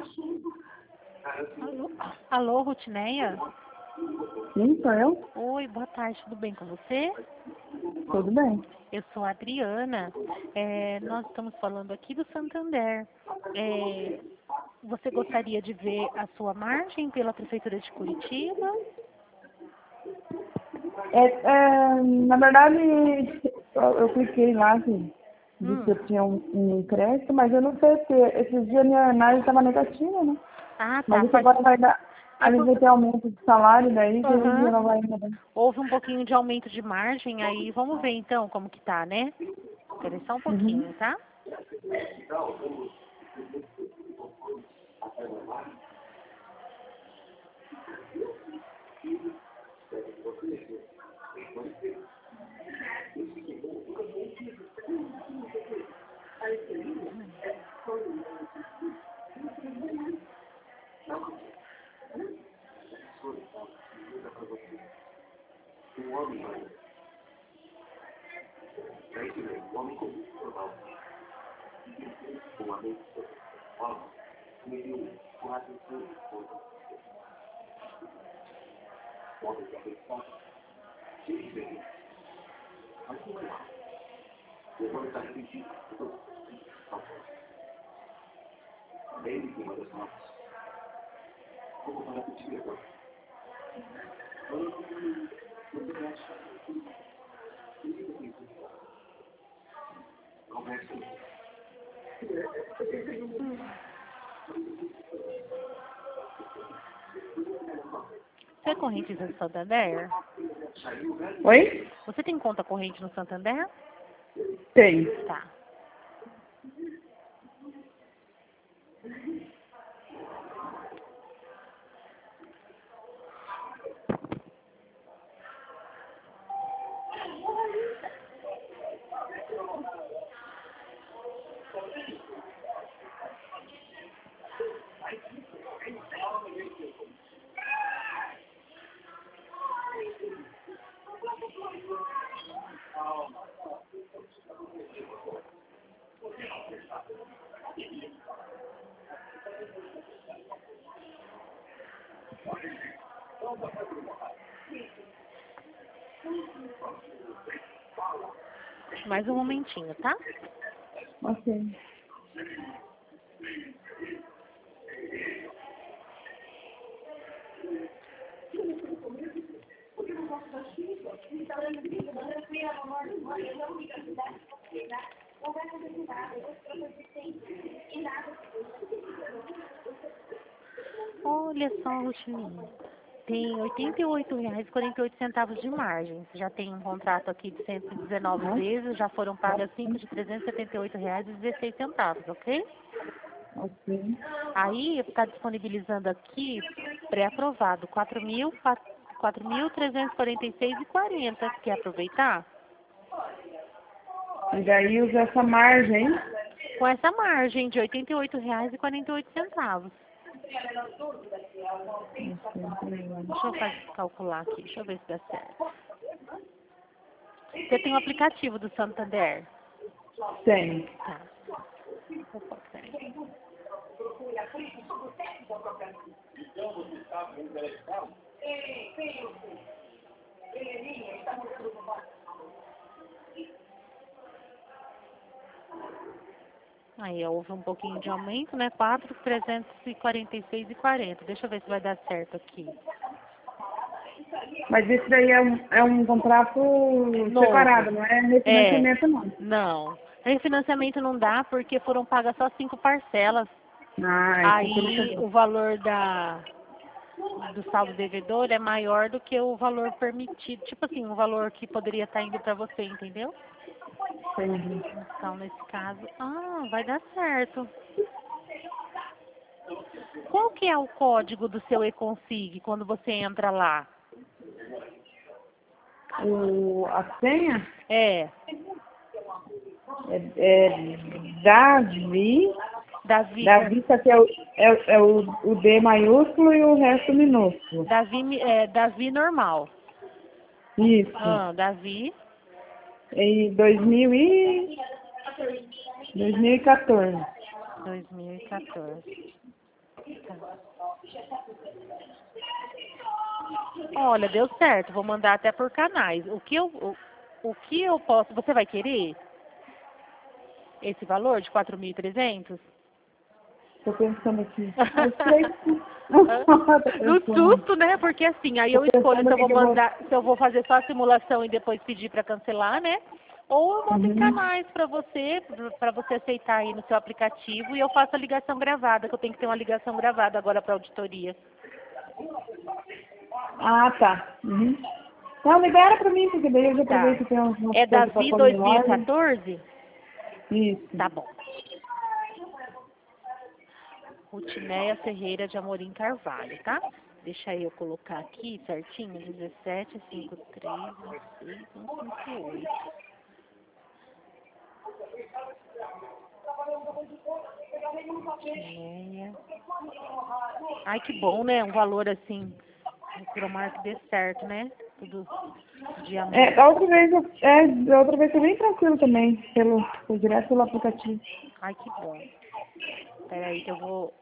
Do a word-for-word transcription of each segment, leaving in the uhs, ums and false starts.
Alô, alô, Rutineia? Sim, sou eu. Oi, boa tarde, tudo bem com você? Tudo bem. Eu sou a Adriana. É, nós estamos falando aqui do Santander. É, você gostaria de ver a sua margem pela Prefeitura de Curitiba? É, é, na verdade, eu, eu cliquei lá, assim, disse Hum. que eu tinha um, um crédito, mas eu não sei se esses dias minha análise estava negativa, né? Ah, Mas tá. isso Faz... agora vai dar, É às vezes por... vai ter aumento de salário, daí que Aham. ela vai mudar. Houve um pouquinho de aumento de margem, aí vamos ver então como que tá, né? Espera só um Uhum. pouquinho, tá? Você é corrente do Santander? Oi? Você tem conta corrente no Santander? Tem. Tá. Mais um momentinho, tá? Ok. Olha só, Rutilinha. Tem oitenta e oito reais e quarenta e oito centavos de margem. Você já tem um contrato aqui de cento e dezenove Uhum. vezes, já foram pagas cinco de trezentos e setenta e oito reais e dezesseis centavos, ok? Ok. Aí está disponibilizando aqui, pré-aprovado, quatro mil trezentos e quarenta e seis e quarenta. Quer aproveitar? E daí usa essa margem, hein? Com essa margem de oitenta e oito reais e quarenta e oito centavos. Deixa eu fazer, calcular aqui, deixa eu ver se dá certo. Você tem o aplicativo do Santander? Tem. Tá. Opa, peraí. Aí houve um pouquinho de aumento, né? quatro mil trezentos e quarenta e seis e quarenta. Deixa eu ver se vai dar certo aqui. Mas isso daí é um, é um contrato Novo. separado, não é É. refinanciamento não. Não. Refinanciamento não dá porque foram pagas só cinco parcelas. Ah, isso que eu não Aí sabia. o valor da do saldo devedor é maior do que o valor permitido. Tipo assim, o valor que poderia estar indo para você, entendeu? Entendi. Então, nesse caso, ah, vai dar certo. Qual que é o código do seu eConsig quando você entra lá? O, a senha É, é, é Davi, Davi com Davi só que é, o, é, é o, o D maiúsculo e o resto minúsculo. Davi, é, Davi normal. Isso. Ah, Davi, Em dois mil e dois mil e quatorze. dois mil e quatorze. Olha, deu certo. Vou mandar até por canais. O que eu, o, o que eu posso... Você vai querer esse valor de quatro mil e trezentos? Tô pensando aqui. Eu sei que... No susto, né? Porque assim, aí eu escolho se eu vou mandar, se eu vou fazer só a simulação e depois pedir para cancelar, né? Ou eu mando em Uhum. canais para você, para você aceitar aí no seu aplicativo e eu faço a ligação gravada, que eu tenho que ter uma ligação gravada agora para auditoria. Ah, tá. Uhum. Não, libera pra mim, porque daí eu já Tá. aproveito que tem umas umas É coisas pra Davi pôr dois em mil e ordem. quatorze? Isso. Tá bom. Rutineia Ferreira de Amorim Carvalho, tá? Deixa eu colocar aqui certinho, dezessete, cinquenta e três, vinte e seis, cento e cinquenta e oito. Rutineia. Ai, que bom, né? Um valor assim, tomara que dê certo, né? Tudo de amor. É, da outra vez, eu- é, da outra vez foi bem tranquilo também, pelo, foi direto pelo aplicativo. Ai, que bom. Peraí que eu vou...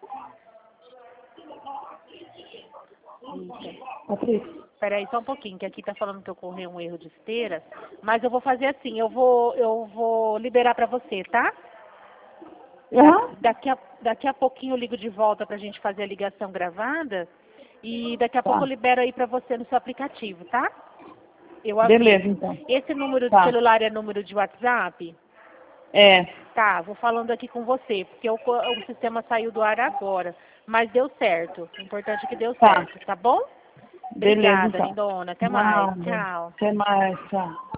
Eita. Patrícia. Peraí, só um pouquinho, que aqui tá falando que ocorreu um erro de esteira. Mas eu vou fazer assim, eu vou, eu vou liberar pra você, tá? Da- Aham. Daqui a, daqui a pouquinho eu ligo de volta pra gente fazer a ligação gravada. E daqui a pouco eu Tá. libero aí pra você no seu aplicativo, tá? Eu aviso. Beleza, então. Esse número de Tá. celular é número de WhatsApp? É. Tá, vou falando aqui com você, porque o, co- o sistema saiu do ar agora. Mas deu certo. O importante é que deu Tá. certo, tá bom? Beleza, Obrigada, então. lindona. Até mais. Nada. Tchau. Até mais, tchau.